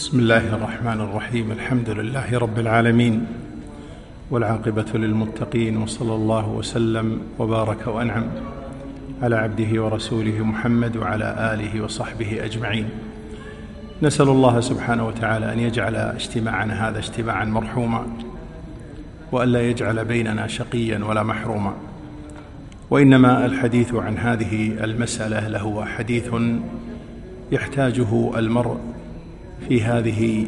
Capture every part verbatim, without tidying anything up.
بسم الله الرحمن الرحيم. الحمد لله رب العالمين، والعاقبة للمتقين، وصلى الله وسلم وبارك وأنعم على عبده ورسوله محمد وعلى آله وصحبه أجمعين. نسأل الله سبحانه وتعالى أن يجعل اجتماعنا هذا اجتماعا مرحوما، وأن لا يجعل بيننا شقيا ولا محروما. وإنما الحديث عن هذه المسألة له حديث يحتاجه المرء في هذه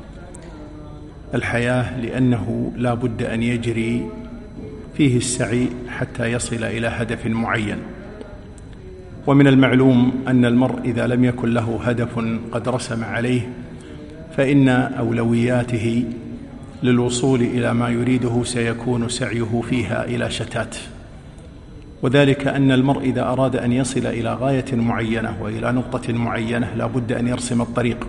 الحياة، لأنه لا بد أن يجري فيه السعي حتى يصل إلى هدف معين. ومن المعلوم أن المرء إذا لم يكن له هدف قد رسم عليه، فإن أولوياته للوصول إلى ما يريده سيكون سعيه فيها إلى شتات. وذلك أن المرء إذا أراد أن يصل إلى غاية معينة وإلى نقطة معينة لا بد أن يرسم الطريق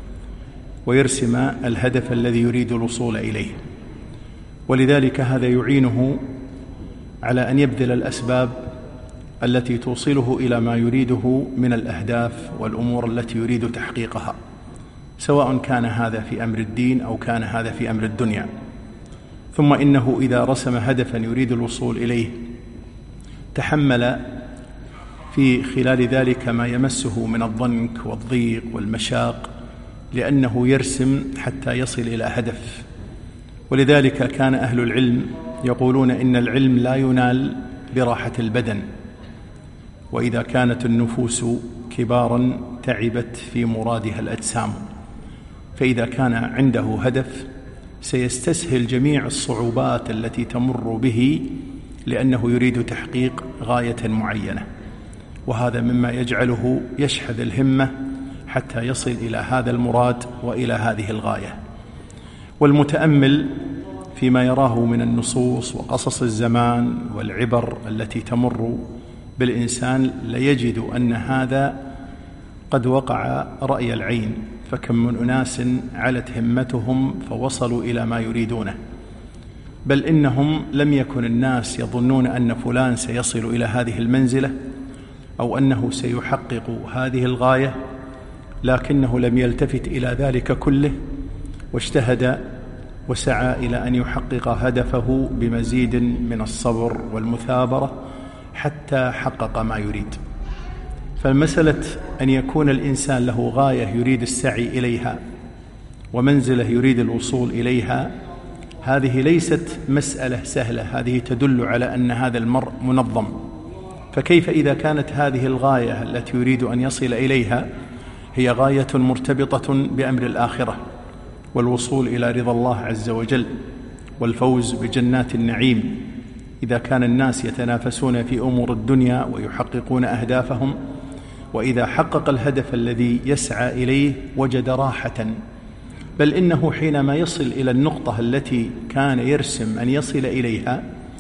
ويرسم الهدف الذي يريد الوصول إليه، ولذلك هذا يعينه على أن يبذل الأسباب التي توصله إلى ما يريده من الأهداف والأمور التي يريد تحقيقها، سواء كان هذا في أمر الدين أو كان هذا في أمر الدنيا. ثم إنه إذا رسم هدفا يريد الوصول إليه تحمل في خلال ذلك ما يمسه من الضنك والضيق والمشاق، لأنه يرسم حتى يصل إلى هدف. ولذلك كان أهل العلم يقولون إن العلم لا ينال براحة البدن، وإذا كانت النفوس كبارا تعبت في مرادها الأجسام. فإذا كان عنده هدف سيستسهل جميع الصعوبات التي تمر به، لأنه يريد تحقيق غاية معينة، وهذا مما يجعله يشحذ الهمة حتى يصل إلى هذا المراد وإلى هذه الغاية. والمتأمل فيما يراه من النصوص وقصص الزمان والعبر التي تمر بالإنسان ليجد أن هذا قد وقع رأي العين، فكم من أناس علت همتهم فوصلوا إلى ما يريدونه، بل إنهم لم يكن الناس يظنون أن فلان سيصل إلى هذه المنزلة أو أنه سيحقق هذه الغاية، لكنه لم يلتفت إلى ذلك كله، واجتهد وسعى إلى أن يحقق هدفه بمزيد من الصبر والمثابرة حتى حقق ما يريد. فالمسألة أن يكون الإنسان له غاية يريد السعي إليها ومنزلة يريد الوصول إليها، هذه ليست مسألة سهلة، هذه تدل على أن هذا المرء منظم. فكيف إذا كانت هذه الغاية التي يريد أن يصل إليها هي غاية مرتبطة بأمر الآخرة والوصول إلى رضا الله عز وجل والفوز بجنات النعيم؟ إذا كان الناس يتنافسون في أمور الدنيا ويحققون أهدافهم، وإذا حقق الهدف الذي يسعى إليه وجد راحة، بل إنه حينما يصل إلى النقطة التي كان يرسم أن يصل إليها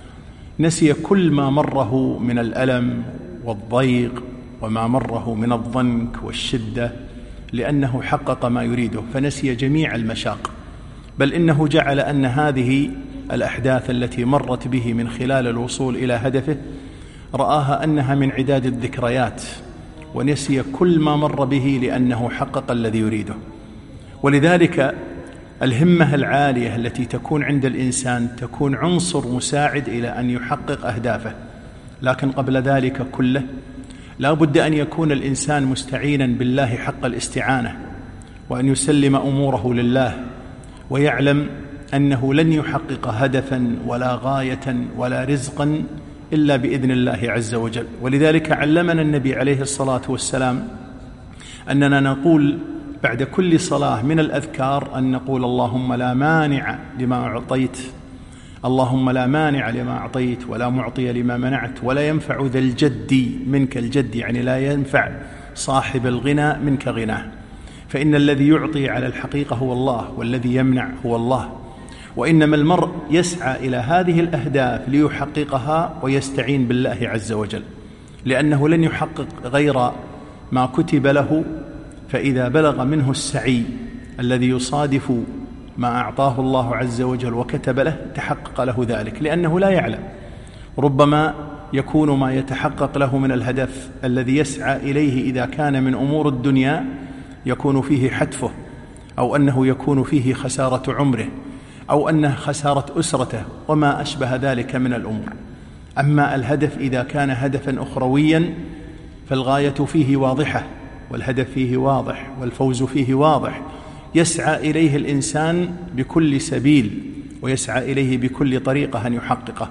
نسي كل ما مره من الألم والضيق وما مره من الضنك والشدة، لأنه حقق ما يريده فنسي جميع المشاق. بل إنه جعل أن هذه الأحداث التي مرت به من خلال الوصول إلى هدفه رآها أنها من عداد الذكريات، ونسي كل ما مر به لأنه حقق الذي يريده. ولذلك الهمة العالية التي تكون عند الإنسان تكون عنصر مساعد إلى أن يحقق أهدافه، لكن قبل ذلك كله لا بد أن يكون الإنسان مستعينا بالله حق الاستعانة، وأن يسلم أموره لله، ويعلم أنه لن يحقق هدفا ولا غاية ولا رزقا إلا بإذن الله عز وجل. ولذلك علمنا النبي عليه الصلاة والسلام أننا نقول بعد كل صلاة من الأذكار أن نقول اللهم لا مانع لما أعطيت، اللهم لا مانع لما أعطيت ولا معطي لما منعت ولا ينفع ذا الجد منك الجد، يعني لا ينفع صاحب الغنى منك غناه. فإن الذي يعطي على الحقيقة هو الله، والذي يمنع هو الله. وإنما المرء يسعى إلى هذه الأهداف ليحققها ويستعين بالله عز وجل، لأنه لن يحقق غير ما كتب له. فإذا بلغ منه السعي الذي يصادف ما أعطاه الله عز وجل وكتب له تحقق له ذلك، لأنه لا يعلم، ربما يكون ما يتحقق له من الهدف الذي يسعى إليه إذا كان من أمور الدنيا يكون فيه حتفه أو أنه يكون فيه خسارة عمره، أو أنه خسارة أسرته وما أشبه ذلك من الأمور. أما الهدف إذا كان هدفا أخرويا فالغاية فيه واضحة، والهدف فيه واضح، والفوز فيه واضح، يسعى إليه الإنسان بكل سبيل ويسعى إليه بكل طريقة أن يحققه.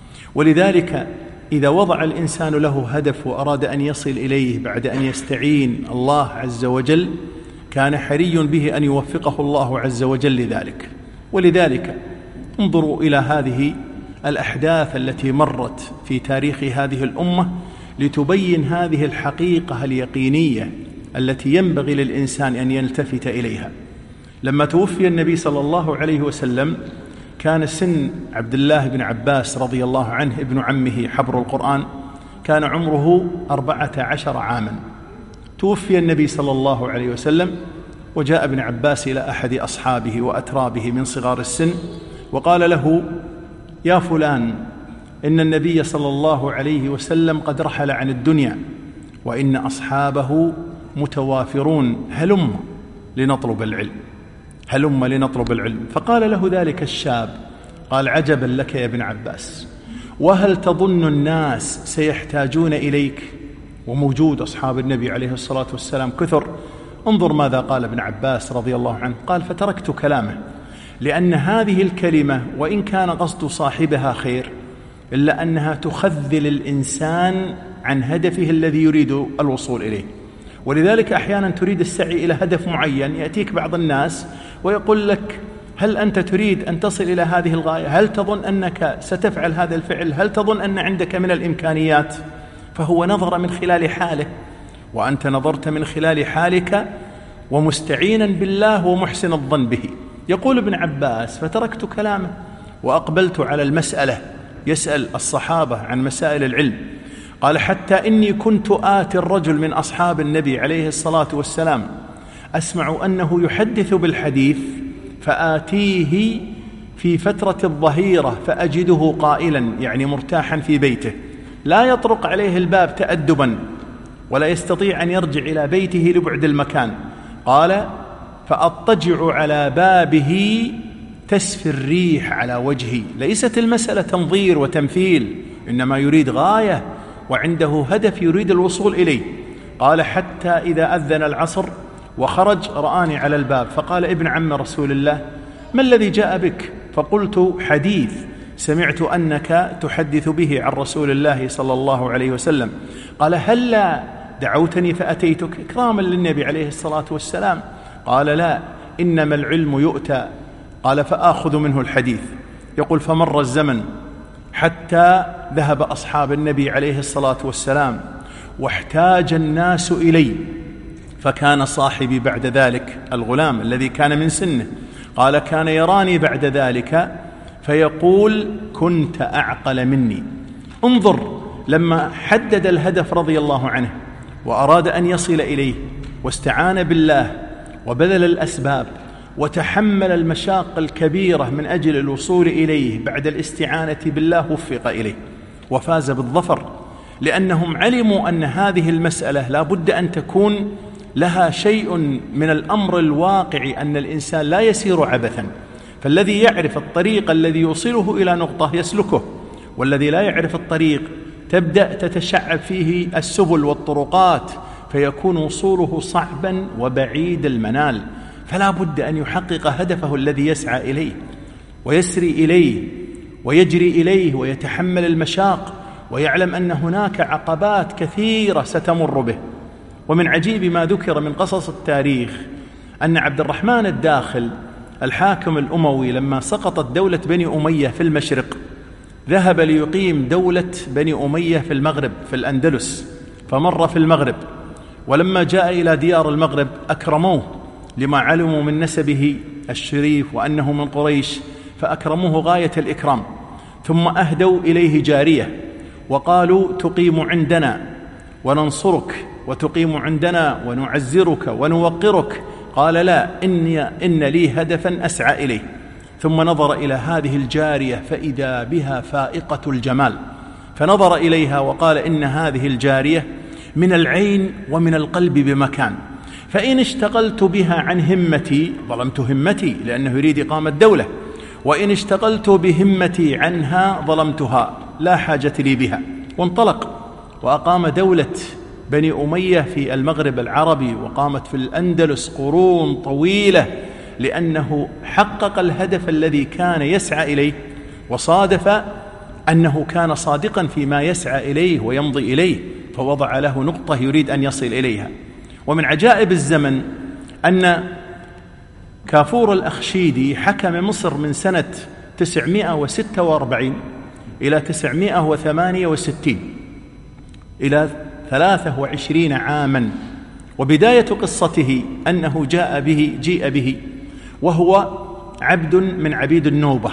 ولذلك إذا وضع الإنسان له هدف وأراد أن يصل إليه بعد أن يستعين الله عز وجل، كان حري به أن يوفقه الله عز وجل لذلك. ولذلك انظروا إلى هذه الأحداث التي مرت في تاريخ هذه الأمة لتبين هذه الحقيقة اليقينية التي ينبغي للإنسان أن يلتفت إليها. لما توفي النبي صلى الله عليه وسلم كان سن عبد الله بن عباس رضي الله عنه ابن عمه حبر القرآن كان عمره أربعة عشر عاما. توفي النبي صلى الله عليه وسلم وجاء ابن عباس إلى أحد أصحابه وأترابه من صغار السن وقال له: يا فلان، إن النبي صلى الله عليه وسلم قد رحل عن الدنيا وإن أصحابه متوافرون، هلم لنطلب العلم، هلم لنطلب العلم. فقال له ذلك الشاب، قال: عجبا لك يا ابن عباس، وهل تظن الناس سيحتاجون إليك؟ وموجود أصحاب النبي عليه الصلاة والسلام كثر. انظر ماذا قال ابن عباس رضي الله عنه، قال: فتركت كلامه، لأن هذه الكلمة وإن كان قصد صاحبها خير إلا أنها تخذل الإنسان عن هدفه الذي يريد الوصول إليه. ولذلك أحيانا تريد السعي إلى هدف معين، يأتيك بعض الناس ويقول لك: هل أنت تريد أن تصل إلى هذه الغاية؟ هل تظن أنك ستفعل هذا الفعل؟ هل تظن أن عندك من الإمكانيات؟ فهو نظر من خلال حاله، وأنت نظرت من خلال حالك ومستعينا بالله ومحسن الظن به. يقول ابن عباس: فتركت كلامه وأقبلت على المسألة، يسأل الصحابة عن مسائل العلم. قال: حتى إني كنت آتي الرجل من أصحاب النبي عليه الصلاة والسلام أسمع أنه يحدث بالحديث، فآتيه في فترة الظهيرة فأجده قائلا، يعني مرتاحا في بيته، لا يطرق عليه الباب تأدبا ولا يستطيع أن يرجع إلى بيته لبعد المكان. قال: فأضطجع على بابه تسفي الريح على وجهي. ليست المسألة تنظير وتمثيل، إنما يريد غاية وعنده هدف يريد الوصول إليه. قال: حتى إذا أذن العصر وخرج رآني على الباب فقال: ابن عم رسول الله، ما الذي جاء بك؟ فقلت: حديث سمعت أنك تحدث به عن رسول الله صلى الله عليه وسلم. قال: هلا دعوتني فأتيتك إكراما للنبي عليه الصلاة والسلام؟ قال: لا، إنما العلم يؤتى. قال: فآخذ منه الحديث. يقول: فمر الزمن حتى ذهب أصحاب النبي عليه الصلاة والسلام واحتاج الناس إلي، فكان صاحبي بعد ذلك الغلام الذي كان من سنه، قال: كان يراني بعد ذلك فيقول: كنت أعقل مني. انظر، لما حدد الهدف رضي الله عنه وأراد أن يصل إليه واستعان بالله وبذل الأسباب وتحمل المشاق الكبيرة من أجل الوصول إليه، بعد الاستعانة بالله وفق إليه وفاز بالظفر، لأنهم علموا أن هذه المسألة لا بد أن تكون لها شيء من الأمر الواقع، أن الإنسان لا يسير عبثا. فالذي يعرف الطريق الذي يوصله إلى نقطة يسلكه، والذي لا يعرف الطريق تبدأ تتشعب فيه السبل والطرقات، فيكون وصوله صعبا وبعيد المنال. فلا بد أن يحقق هدفه الذي يسعى إليه ويسري إليه ويجري إليه ويتحمل المشاق، ويعلم أن هناك عقبات كثيرة ستمر به. ومن عجيب ما ذكر من قصص التاريخ أن عبد الرحمن الداخل الحاكم الأموي لما سقطت دولة بني أمية في المشرق ذهب ليقيم دولة بني أمية في المغرب في الأندلس، فمر في المغرب، ولما جاء إلى ديار المغرب أكرموه لما علموا من نسبه الشريف وأنه من قريش، فأكرموه غاية الإكرام. ثم أهدوا إليه جارية وقالوا: تقيم عندنا وننصرك، وتقيم عندنا ونعزرك ونوقرك. قال: لا، إني إن لي هدفا أسعى إليه. ثم نظر إلى هذه الجارية فإذا بها فائقة الجمال، فنظر إليها وقال: إن هذه الجارية من العين ومن القلب بمكان، فإن اشتغلت بها عن همتي ظلمت همتي، لأنه يريد إقامة دولة، وإن اشتغلت بهمتي عنها ظلمتها، لا حاجة لي بها. وانطلق وأقام دولة بني أمية في المغرب العربي، وقامت في الأندلس قرون طويلة، لأنه حقق الهدف الذي كان يسعى إليه، وصادف أنه كان صادقا فيما يسعى إليه ويمضي إليه، فوضع له نقطة يريد أن يصل إليها. ومن عجائب الزمن أن كافور الأخشيدي حكم مصر من سنة تسعمائة وستة وأربعين إلى تسعمائة وثمانية وستين، إلى ثلاثة وعشرين عاما. وبداية قصته أنه جاء به جيء به وهو عبد من عبيد النوبة،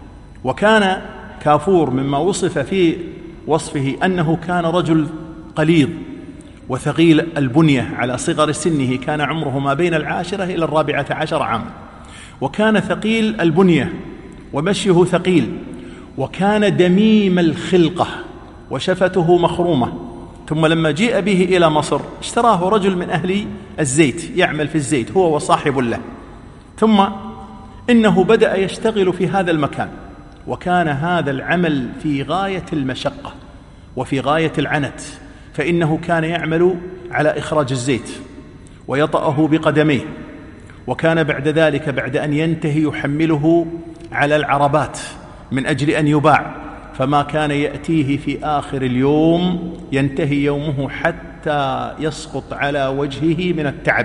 وكان كافور مما وصف في وصفه أنه كان رجل قليظ وثقيل البنية على صغر سنه، كان عمره ما بين العاشرة إلى الرابعة عشر عام، وكان ثقيل البنية ومشيه ثقيل، وكان دميم الخلقة وشفته مخرومة. ثم لما جيء به إلى مصر اشتراه رجل من أهل الزيت يعمل في الزيت هو وصاحب له، ثم إنه بدأ يشتغل في هذا المكان، وكان هذا العمل في غاية المشقة وفي غاية العنت، فإنه كان يعمل على إخراج الزيت ويطأه بقدميه، وكان بعد ذلك بعد أن ينتهي يحمله على العربات من أجل أن يباع، فما كان يأتيه في آخر اليوم ينتهي يومه حتى يسقط على وجهه من التعب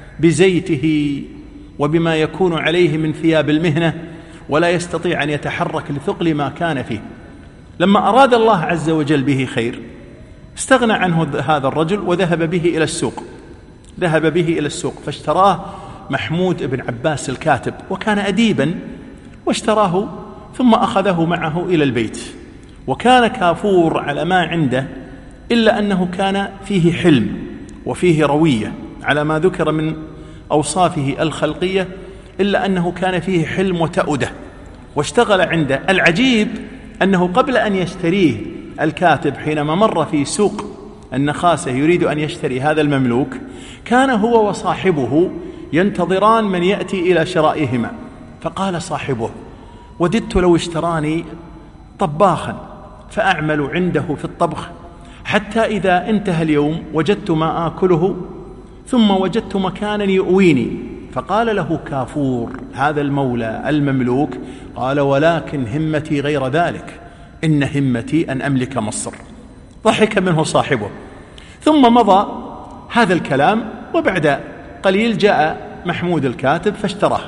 بزيته وبما يكون عليه من ثياب المهنة، ولا يستطيع أن يتحرك لثقل ما كان فيه. لما أراد الله عز وجل به خير استغنى عنه هذا الرجل وذهب به إلى السوق ذهب به إلى السوق فاشتراه محمود بن عباس الكاتب، وكان أديبا واشتراه ثم أخذه معه إلى البيت. وكان كافور على ما عنده، إلا أنه كان فيه حلم وفيه روية على ما ذكر من أوصافه الخلقية، إلا أنه كان فيه حلم وتأودة واشتغل عنده. العجيب أنه قبل أن يشتريه الكاتب حينما مر في سوق النخاسة يريد أن يشتري هذا المملوك، كان هو وصاحبه ينتظران من يأتي إلى شرائهما، فقال صاحبه: وددت لو اشتراني طباخا فأعمل عنده في الطبخ حتى إذا انتهى اليوم وجدت ما آكله ثم وجدت مكانا يؤويني. فقال له كافور هذا المولى المملوك، قال: ولكن همتي غير ذلك، إن همتي أن أملك مصر. ضحك منه صاحبه، ثم مضى هذا الكلام، وبعد قليل جاء محمود الكاتب فاشتراه،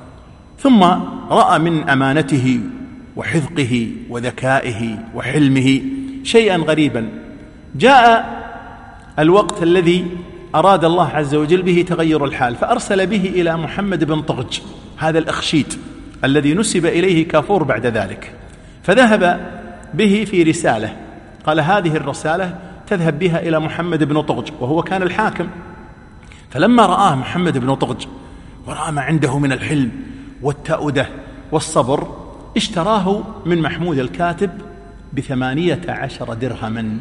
ثم رأى من أمانته وحذقه وذكائه وحلمه شيئا غريبا. جاء الوقت الذي أراد الله عز وجل به تغير الحال، فأرسل به إلى محمد بن طغج هذا الأخشيد الذي نسب إليه كافور بعد ذلك، فذهب به في رسالة، قال: هذه الرسالة تذهب بها إلى محمد بن طغج، وهو كان الحاكم. فلما رآه محمد بن طغج ورأى ما عنده من الحلم والتأودة والصبر، اشتراه من محمود الكاتب بثمانية عشر درهما،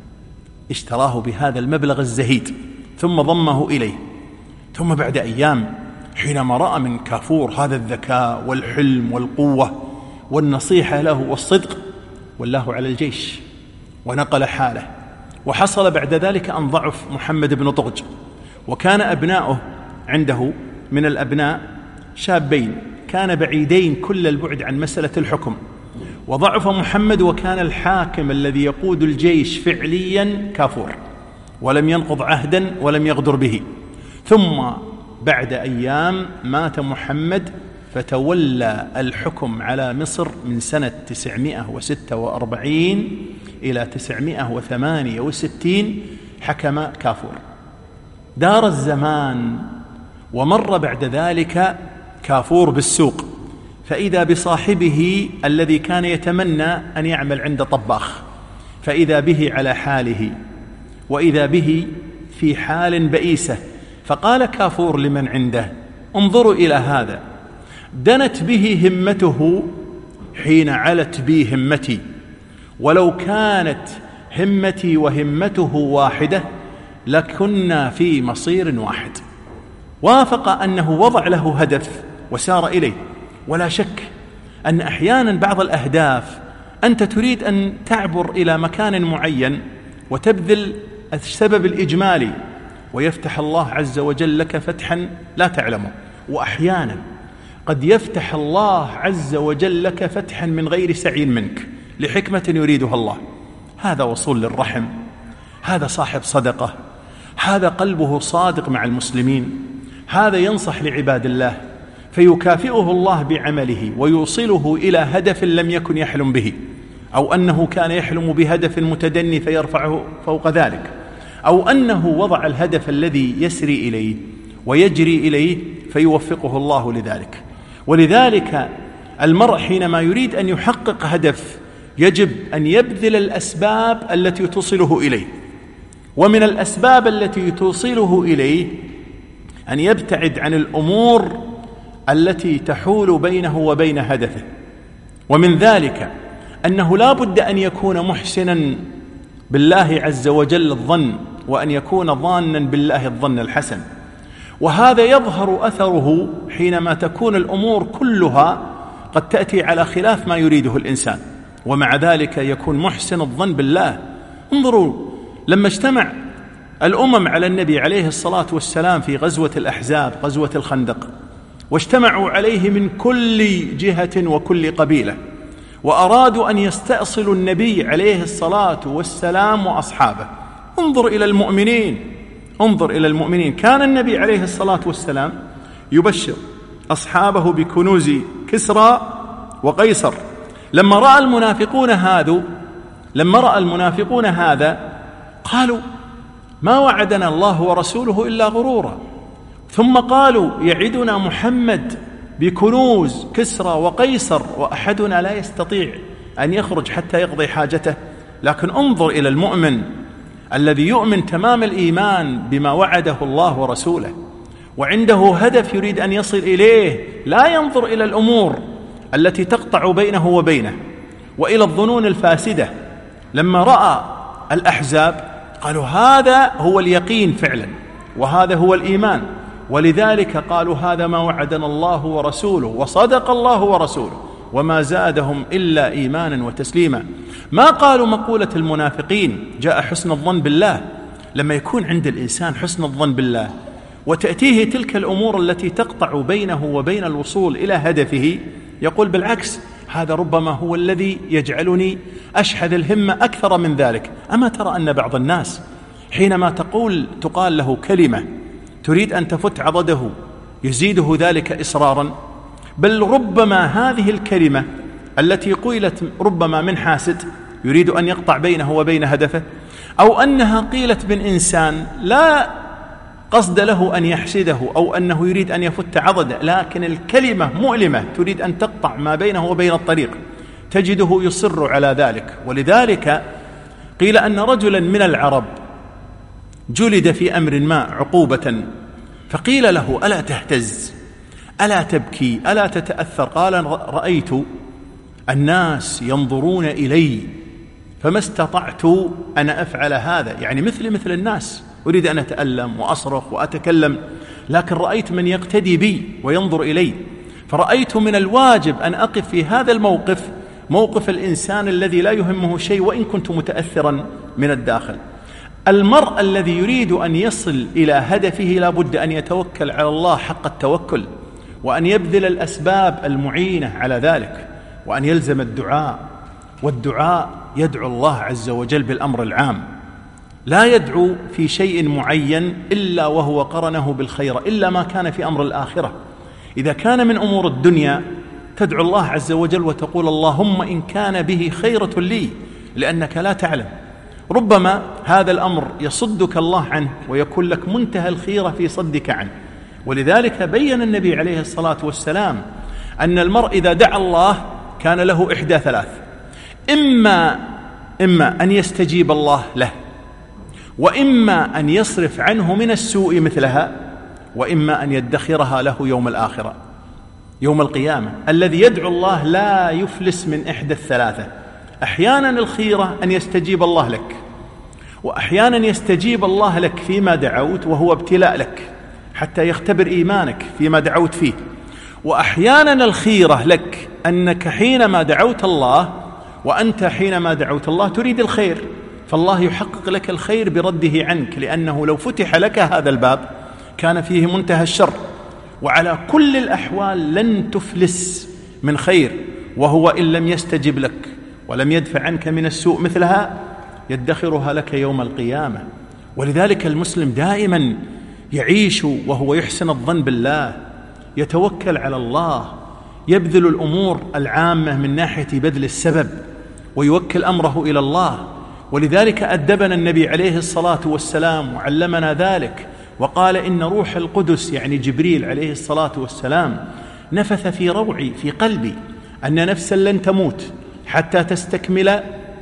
اشتراه بهذا المبلغ الزهيد، ثم ضمه إليه. ثم بعد أيام حينما رأى من كافور هذا الذكاء والحلم والقوة والنصيحة له والصدق، والله على الجيش ونقل حاله. وحصل بعد ذلك أن ضعف محمد بن طغج، وكان أبناؤه عنده من الأبناء شابين كان بعيدين كل البعد عن مسألة الحكم، وضعف محمد، وكان الحاكم الذي يقود الجيش فعليا كافور، ولم ينقض عهدا ولم يغدر به. ثم بعد أيام مات محمد، فتولى الحكم على مصر من سنة تسعمائة وستة وأربعين إلى تسعمائة وثمانية وستين، حكم كافور. دار الزمان ومر بعد ذلك كافور بالسوق، فإذا بصاحبه الذي كان يتمنى أن يعمل عند طباخ، فإذا به على حاله، وإذا به في حال بئيسة. فقال كافور لمن عنده: انظروا إلى هذا، دنت به همته حين علت بي همتي، ولو كانت همتي وهمته واحدة لكنا في مصير واحد. وافق أنه وضع له هدف وسار إليه. ولا شك أن أحيانا بعض الأهداف أنت تريد أن تعبر إلى مكان معين وتبذل السبب الإجمالي، ويفتح الله عز وجل لك فتحا لا تعلمه. وأحيانا قد يفتح الله عز وجل لك فتحا من غير سعي منك لحكمة يريدها الله. هذا وصول للرحم، هذا صاحب صدقة، هذا قلبه صادق مع المسلمين، هذا ينصح لعباد الله فيكافئه الله بعمله ويوصله إلى هدف لم يكن يحلم به، أو أنه كان يحلم بهدف متدني فيرفعه فوق ذلك، أو أنه وضع الهدف الذي يسري إليه ويجري إليه فيوفقه الله لذلك. ولذلك المرء حينما يريد أن يحقق هدف يجب أن يبذل الأسباب التي توصله إليه، ومن الأسباب التي توصله إليه أن يبتعد عن الأمور التي تحول بينه وبين هدفه. ومن ذلك أنه لا بد أن يكون محسنا بالله عز وجل الظن، وأن يكون ظانا بالله الظن الحسن. وهذا يظهر أثره حينما تكون الأمور كلها قد تأتي على خلاف ما يريده الإنسان، ومع ذلك يكون محسن الظن بالله. انظروا لما اجتمع الأمم على النبي عليه الصلاة والسلام في غزوة الأحزاب، غزوة الخندق، واجتمعوا عليه من كل جهة وكل قبيلة، وأرادوا أن يستأصلوا النبي عليه الصلاة والسلام وأصحابه. انظر إلى المؤمنين، انظر إلى المؤمنين. كان النبي عليه الصلاة والسلام يبشر أصحابه بكنوز كسرى وقيصر. لما رأى المنافقون هذا لما رأى المنافقون هذا قالوا ما وعدنا الله ورسوله إلا غرورا. ثم قالوا يعدنا محمد بكنوز كسرى وقيصر وأحدنا لا يستطيع أن يخرج حتى يقضي حاجته. لكن انظر إلى المؤمن الذي يؤمن تمام الإيمان بما وعده الله ورسوله، وعنده هدف يريد أن يصل إليه، لا ينظر إلى الأمور التي تقطع بينه وبينه وإلى الظنون الفاسدة. لما رأى الأحزاب قالوا هذا هو اليقين فعلا، وهذا هو الإيمان، ولذلك قالوا هذا ما وعدنا الله ورسوله، وصدق الله ورسوله، وما زادهم إلا إيمانا وتسليما. ما قالوا مقولة المنافقين جاء حسن الظن بالله. لما يكون عند الإنسان حسن الظن بالله وتأتيه تلك الأمور التي تقطع بينه وبين الوصول إلى هدفه، يقول بالعكس هذا ربما هو الذي يجعلني أشحذ الهمة أكثر من ذلك. أما ترى أن بعض الناس حينما تقول تقال له كلمة تريد أن تفت عضده يزيده ذلك إصرارا، بل ربما هذه الكلمة التي قيلت ربما من حاسد يريد أن يقطع بينه وبين هدفه، أو أنها قيلت من إنسان لا قصد له أن يحسده أو أنه يريد أن يفت عضده، لكن الكلمة مؤلمة تريد أن تقطع ما بينه وبين الطريق، تجده يصر على ذلك. ولذلك قيل أن رجلا من العرب جلد في أمر ما عقوبة، فقيل له ألا تهتز، ألا تبكي، ألا تتأثر؟ قال رأيت الناس ينظرون إلي فما استطعت أن أفعل هذا، يعني مثل مثل الناس، أريد أن أتألم وأصرخ وأتكلم، لكن رأيت من يقتدي بي وينظر إلي، فرأيت من الواجب أن أقف في هذا الموقف، موقف الإنسان الذي لا يهمه شيء وإن كنت متأثرا من الداخل. المرء الذي يريد أن يصل إلى هدفه لا بد أن يتوكل على الله حق التوكل، وأن يبذل الأسباب المعينة على ذلك، وأن يلزم الدعاء. والدعاء يدعو الله عز وجل بالأمر العام، لا يدعو في شيء معين إلا وهو قرنه بالخير، إلا ما كان في أمر الآخرة. إذا كان من أمور الدنيا تدعو الله عز وجل وتقول اللهم إن كان به خيرة لي، لأنك لا تعلم، ربما هذا الأمر يصدك الله عنه ويكون لك منتهى الخيرة في صدك عنه. ولذلك بين النبي عليه الصلاة والسلام أن المرء إذا دعا الله كان له إحدى ثلاث: إما إما أن يستجيب الله له، وإما أن يصرف عنه من السوء مثلها، وإما أن يدخرها له يوم الآخرة يوم القيامة. الذي يدعو الله لا يفلس من إحدى الثلاثة. أحيانا الخيرة أن يستجيب الله لك، وأحيانا يستجيب الله لك فيما دعوت وهو ابتلاء لك حتى يختبر إيمانك فيما دعوت فيه. وأحيانا الخيرة لك أنك حينما دعوت الله وأنت حينما دعوت الله تريد الخير، فالله يحقق لك الخير برده عنك، لأنه لو فتح لك هذا الباب كان فيه منتهى الشر. وعلى كل الأحوال لن تفلس من خير، وهو إن لم يستجب لك ولم يدفع عنك من السوء مثلها يدخرها لك يوم القيامة. ولذلك المسلم دائما يعيش وهو يحسن الظن بالله، يتوكل على الله، يبذل الأمور العامة من ناحية بذل السبب، ويوكل أمره إلى الله. ولذلك أدبنا النبي عليه الصلاة والسلام وعلمنا ذلك، وقال إن روح القدس يعني جبريل عليه الصلاة والسلام نفث في روعي في قلبي أن نفسا لن تموت حتى تستكمل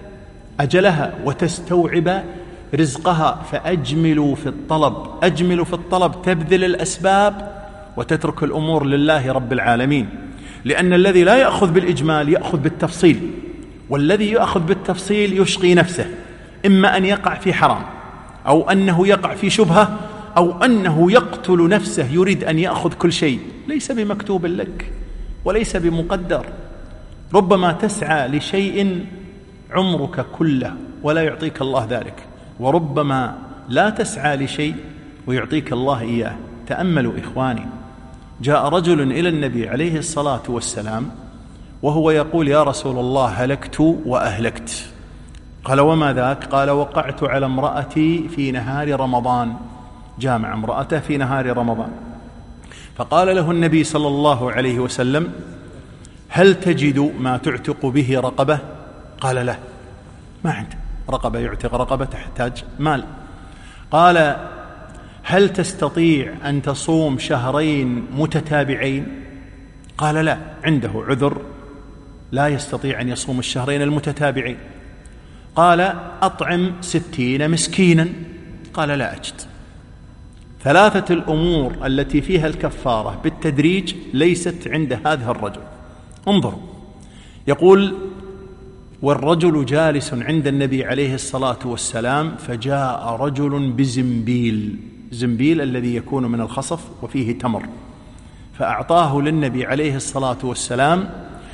أجلها وتستوعب رزقها، فأجملوا في الطلب. أجملوا في الطلب، تبذل الأسباب وتترك الأمور لله رب العالمين، لأن الذي لا يأخذ بالإجمال يأخذ بالتفصيل، والذي يأخذ بالتفصيل يشقي نفسه، إما أن يقع في حرام أو أنه يقع في شبهة أو أنه يقتل نفسه يريد أن يأخذ كل شيء ليس بمكتوب لك وليس بمقدر. ربما تسعى لشيء عمرك كله ولا يعطيك الله ذلك، وربما لا تسعى لشيء ويعطيك الله إياه. تأملوا إخواني، جاء رجل إلى النبي عليه الصلاة والسلام وهو يقول: يا رسول الله هلكت وأهلكت. قال: وما ذاك؟ قال: وقعت على امرأتي في نهار رمضان. جامع امرأته في نهار رمضان. فقال له النبي صلى الله عليه وسلم: هل تجد ما تعتق به رقبة؟ قال: لا، ما عنده رقبة يعتق رقبة، تحتاج مال. قال: هل تستطيع أن تصوم شهرين متتابعين؟ قال: لا، عنده عذر لا يستطيع أن يصوم الشهرين المتتابعين. قال: أطعم ستين مسكينا. قال: لا أجد. ثلاثة الأمور التي فيها الكفارة بالتدريج ليست عند هذا الرجل. انظروا، يقول: والرجل جالس عند النبي عليه الصلاة والسلام فجاء رجل بزنبيل، زنبيل الذي يكون من الخصف وفيه تمر، فأعطاه للنبي عليه الصلاة والسلام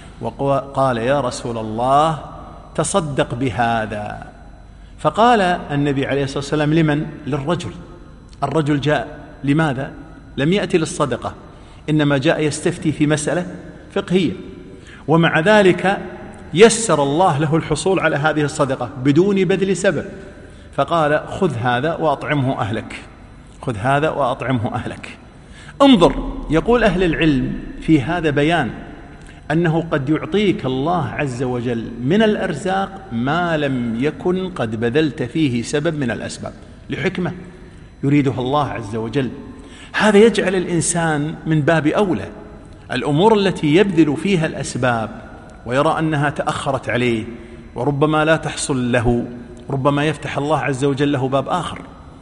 وقال: يا رسول الله تصدق بهذا. فقال النبي عليه الصلاة والسلام: لمن؟ للرجل. الرجل جاء لماذا؟ لم يأتي للصدقة، إنما جاء يستفتي في مسألة فقهية، ومع ذلك يسر الله له الحصول على هذه الصدقة بدون بذل سبب. فقال: خذ هذا وأطعمه أهلك، خذ هذا وأطعمه أهلك. انظر، يقول أهل العلم في هذا بيان أنه قد يعطيك الله عز وجل من الأرزاق ما لم يكن قد بذلت فيه سبب من الأسباب، لحكمة يريدها الله عز وجل. هذا يجعل الإنسان من باب أولى الأمور التي يبذل فيها الأسباب ويرى أنها تأخرت عليه وربما لا تحصل له، ربما يفتح الله عز وجل له باب آخر.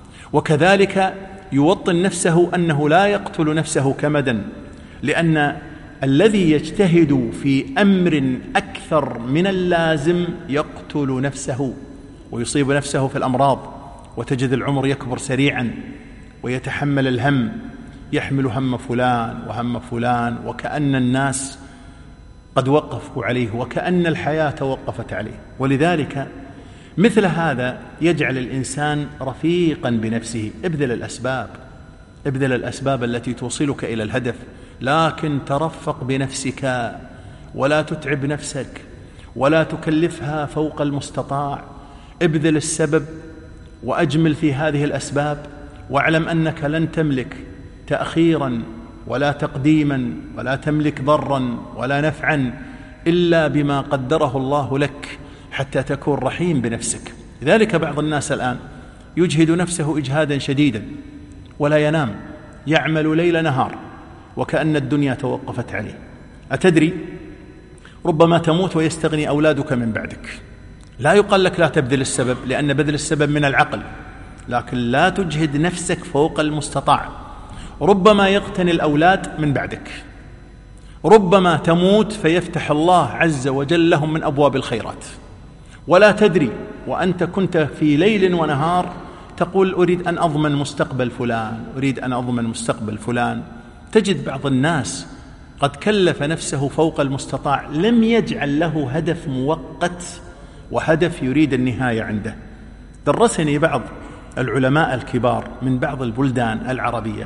وكذلك يوطن نفسه أنه لا يقتل نفسه كمدا، لأن الذي يجتهد في أمر أكثر من اللازم يقتل نفسه ويصيب نفسه في الأمراض، وتجد العمر يكبر سريعا ويتحمل الهم، يحمل هم فلان وهم فلان، وكأن الناس قد وقفوا عليه وكأن الحياة توقفت عليه. ولذلك مثل هذا يجعل الإنسان رفيقا بنفسه. ابذل الأسباب، ابذل الأسباب التي توصلك إلى الهدف، لكن ترفق بنفسك ولا تتعب نفسك ولا تكلفها فوق المستطاع. ابذل السبب وأجمل في هذه الأسباب، واعلم أنك لن تملك تأخيرا ولا تقديما ولا تملك ضرا ولا نفعا إلا بما قدره الله لك حتى تكون رحيم بنفسك. لذلك بعض الناس الآن يجهد نفسه إجهادا شديدا ولا ينام، يعمل ليل نهار وكأن الدنيا توقفت عليه. أتدري ربما تموت ويستغني أولادك من بعدك. لا يقال لك لا تبذل السبب، لأن بذل السبب من العقل، لكن لا تجهد نفسك فوق المستطاع. ربما يقتني الأولاد من بعدك، ربما تموت فيفتح الله عز وجل لهم من أبواب الخيرات، ولا تدري، وأنت كنت في ليل ونهار تقول أريد أن أضمن مستقبل فلان، أريد أن أضمن مستقبل فلان. تجد بعض الناس قد كلف نفسه فوق المستطاع، لم يجعل له هدف مؤقت وهدف يريد النهاية عنده. درسني بعض العلماء الكبار من بعض البلدان العربية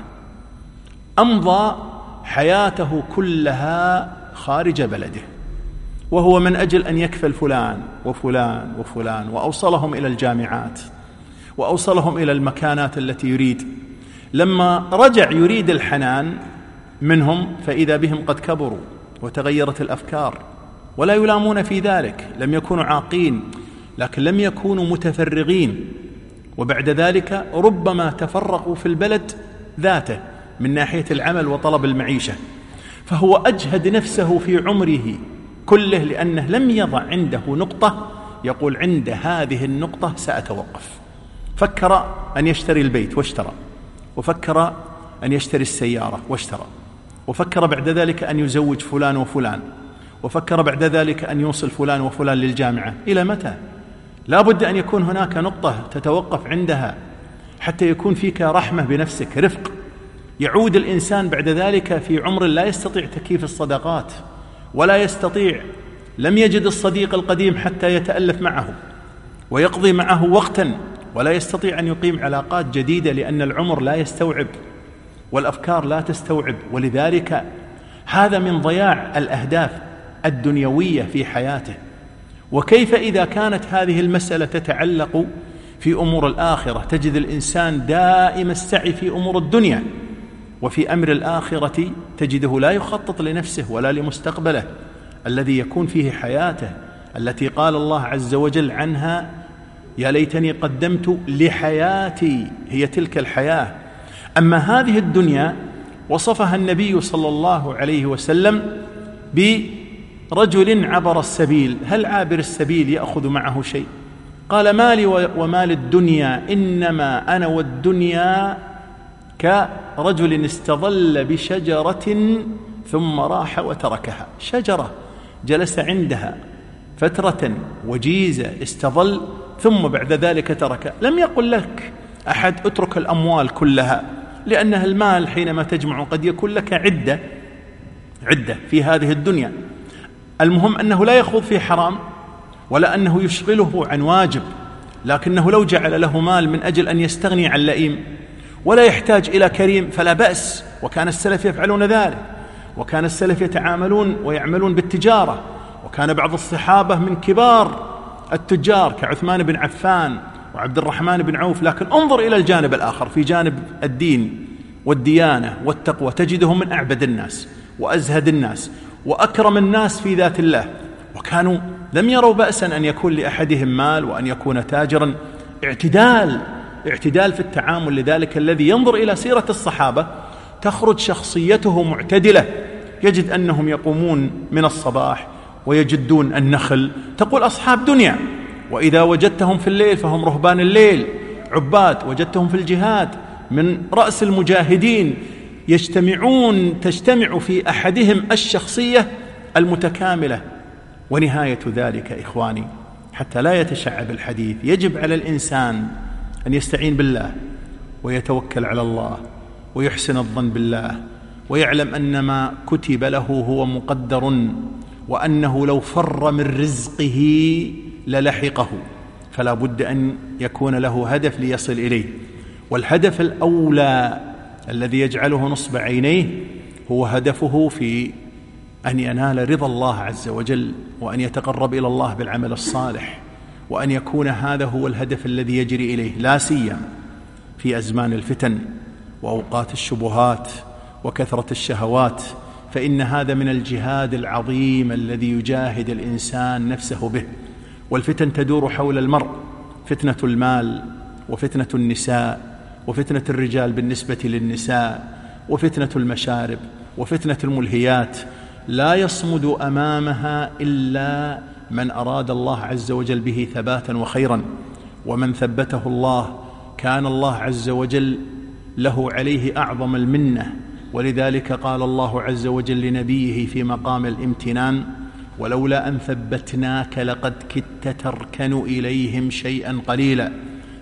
أمضى حياته كلها خارج بلده، وهو من أجل أن يكفل فلان وفلان وفلان، وأوصلهم إلى الجامعات وأوصلهم إلى المكانات التي يريد. لما رجع يريد الحنان منهم فإذا بهم قد كبروا وتغيرت الأفكار، ولا يلامون في ذلك، لم يكونوا عاقين لكن لم يكونوا متفرغين، وبعد ذلك ربما تفرقوا في البلد ذاته من ناحية العمل وطلب المعيشة. فهو أجهد نفسه في عمره كله لأنه لم يضع عنده نقطة يقول عند هذه النقطة سأتوقف. فكر أن يشتري البيت واشترى، وفكر أن يشتري السيارة واشترى، وفكر بعد ذلك أن يزوج فلان وفلان، وفكر بعد ذلك أن يوصل فلان وفلان للجامعة. إلى متى؟ لا بد أن يكون هناك نقطة تتوقف عندها حتى يكون فيك رحمة بنفسك، رفق. يعود الإنسان بعد ذلك في عمر لا يستطيع تكييف الصداقات، ولا يستطيع، لم يجد الصديق القديم حتى يتألف معه ويقضي معه وقتا، ولا يستطيع أن يقيم علاقات جديدة لأن العمر لا يستوعب والأفكار لا تستوعب. ولذلك هذا من ضياع الأهداف الدنيوية في حياته. وكيف إذا كانت هذه المسألة تتعلق في أمور الآخرة؟ تجد الإنسان دائم السعي في أمور الدنيا، وفي أمر الآخرة تجده لا يخطط لنفسه ولا لمستقبله الذي يكون فيه حياته، التي قال الله عز وجل عنها يا ليتني قدمت لحياتي، هي تلك الحياة. أما هذه الدنيا وصفها النبي صلى الله عليه وسلم برجل عبر السبيل، هل عابر السبيل يأخذ معه شيء؟ قال مالي ومال الدنيا إنما أنا والدنيا كرجل استظل بشجرة ثم راح وتركها. شجرة جلس عندها فترة وجيزة استظل ثم بعد ذلك تركها. لم يقل لك أحد اترك الأموال كلها، لأنها المال حينما تجمع قد يكون لك عدة عدة في هذه الدنيا. المهم أنه لا يخوض في حرام ولا أنه يشغله عن واجب، لكنه لو جعل له مال من أجل أن يستغني عن لئيم ولا يحتاج إلى كريم فلا بأس. وكان السلف يفعلون ذلك، وكان السلف يتعاملون ويعملون بالتجارة، وكان بعض الصحابة من كبار التجار كعثمان بن عفان وعبد الرحمن بن عوف. لكن انظر إلى الجانب الآخر في جانب الدين والديانة والتقوى، تجدهم من أعبد الناس وأزهد الناس وأكرم الناس في ذات الله، وكانوا لم يروا بأسا أن يكون لأحدهم مال وأن يكون تاجرا. اعتدال اعتدال في التعامل. لذلك الذي ينظر إلى سيرة الصحابة تخرج شخصيته معتدلة، يجد أنهم يقومون من الصباح ويجدون النخل، تقول أصحاب دنيا. وإذا وجدتهم في الليل فهم رهبان الليل عباد، وجدتهم في الجهاد من رأس المجاهدين، يجتمعون تجتمع في أحدهم الشخصية المتكاملة. ونهاية ذلك إخواني حتى لا يتشعب الحديث، يجب على الإنسان أن يستعين بالله ويتوكل على الله ويحسن الظن بالله، ويعلم أن ما كتب له هو مقدر، وأنه لو فر من رزقه للحقه، فلا بد أن يكون له هدف ليصل إليه. والهدف الأولى الذي يجعله نصب عينيه هو هدفه في أن ينال رضا الله عز وجل، وأن يتقرب إلى الله بالعمل الصالح، وأن يكون هذا هو الهدف الذي يجري إليه، لا سيما في أزمان الفتن وأوقات الشبهات وكثرة الشهوات، فإن هذا من الجهاد العظيم الذي يجاهد الإنسان نفسه به. والفتن تدور حول المرء، فتنة المال وفتنة النساء وفتنة الرجال بالنسبة للنساء وفتنة المشارب وفتنة الملهيات، لا يصمد أمامها إلا من أراد الله عز وجل به ثباتا وخيرا. ومن ثبته الله كان الله عز وجل له عليه أعظم المنة. ولذلك قال الله عز وجل لنبيه في مقام الامتنان ولولا أن ثبتناك لقد كدت تركن إليهم شيئا قليلا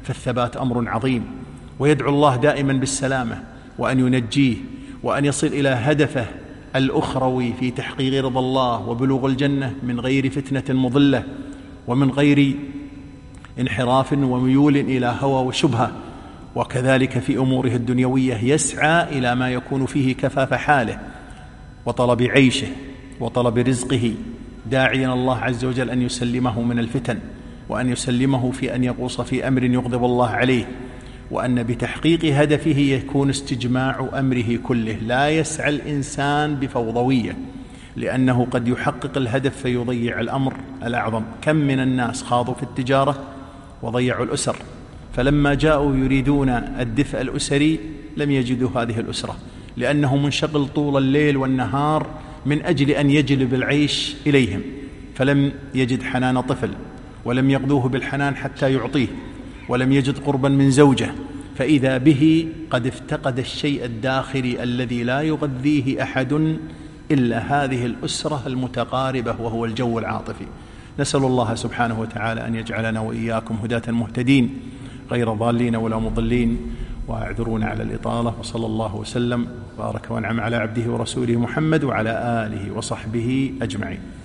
فالثبات أمر عظيم، ويدعو الله دائما بالسلامة وأن ينجيه وأن يصل إلى هدفه الأخروي في تحقيق رضا الله وبلوغ الجنة من غير فتنة مضلة ومن غير انحراف وميول إلى هوى وشبهة. وكذلك في أموره الدنيوية يسعى إلى ما يكون فيه كفاف حاله وطلب عيشه وطلب رزقه، داعيا الله عز وجل أن يسلمه من الفتن، وأن يسلمه في أن يغوص في أمر يغضب الله عليه، وأن بتحقيق هدفه يكون استجماع أمره كله. لا يسعى الإنسان بفوضوية، لأنه قد يحقق الهدف فيضيع الأمر الأعظم. كم من الناس خاضوا في التجارة وضيعوا الأسر، فلما جاءوا يريدون الدفء الأسري لم يجدوا هذه الأسرة، لأنه منشغل طول الليل والنهار من أجل أن يجلب العيش إليهم، فلم يجد حنان طفل، ولم يغذوه بالحنان حتى يعطيه، ولم يجد قربا من زوجه، فإذا به قد افتقد الشيء الداخلي الذي لا يغذيه أحد إلا هذه الأسرة المتقاربة، وهو الجو العاطفي. نسأل الله سبحانه وتعالى أن يجعلنا وإياكم هداة مهتدين غير ضالين ولا مضلين، واعذرونا على الإطالة. وصلى الله وسلم بارك وانعم على عبده ورسوله محمد وعلى آله وصحبه أجمعين.